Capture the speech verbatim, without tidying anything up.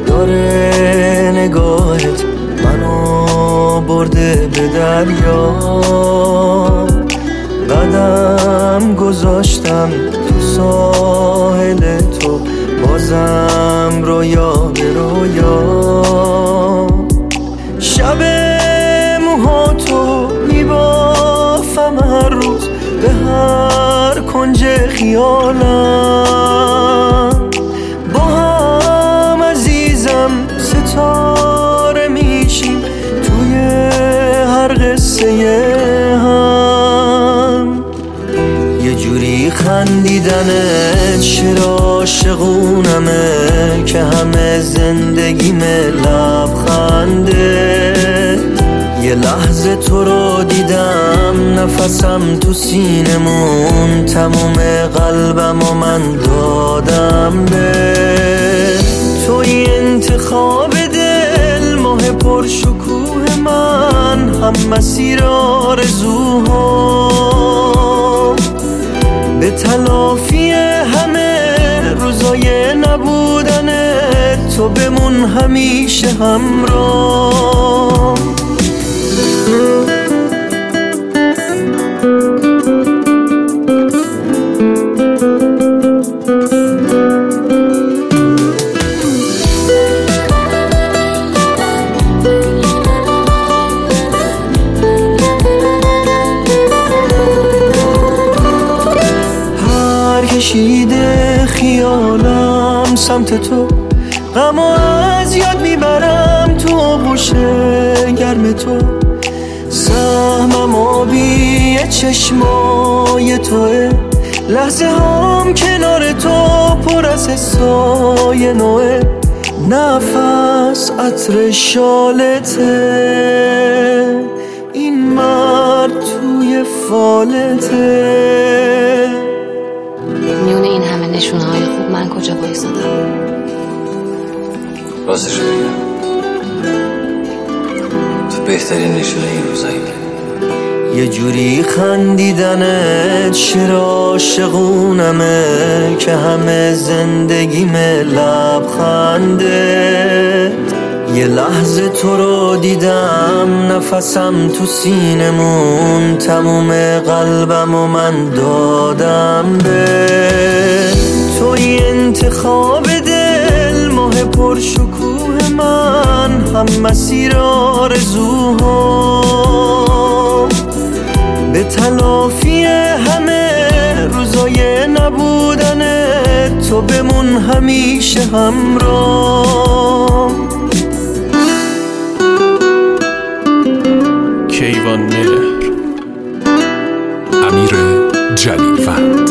داره نگاهت منو برده به دریا. قدم گذاشتم تو ساحل تو، بازم رویا به رویا. شب موهاتو میبافم هر روز به هر کنج خیالم. با هم عزیزم ستاره میشیم توی هر قصه هم. یه جوری خندیدنت شعر عاشقونمه که همه زندگیمه لبخنده. یه لحظه تو رو دیدم نفسم تو سینمون، تموم قلبم و من دادم به توی انتخاب دل. ماه پرشکوه من، هم مسیر آرزوها، به تلافی همه روزای نبودن تو بمون همیشه همراه. کشیده خیالم سمت تو، غم از یاد میبرم تو آغوش گرم تو. سهمم آبی چشمای توه، لحظه هم کنار تو پر از حسای نوه. نفس عطر شالته، این مرد توی فالته. میونه این همه نشونه های خوب من کجا بایستادم؟ راستش رو بگم تو بهترین نشونه این روزایی که یه جوری خندیدنت شعر عاشقونمه که همه زندگیمه لبخنده. یه لحظه تو رو دیدم نفسم تو سینمون، تموم قلبم و من دادم به توی انتخاب دل. ماه پرشکوه من، هم مسیر آرزوها، به تلافی همه روزای نبودن تو بمون همیشه همراه. کیوان مهر، امیر جلیل.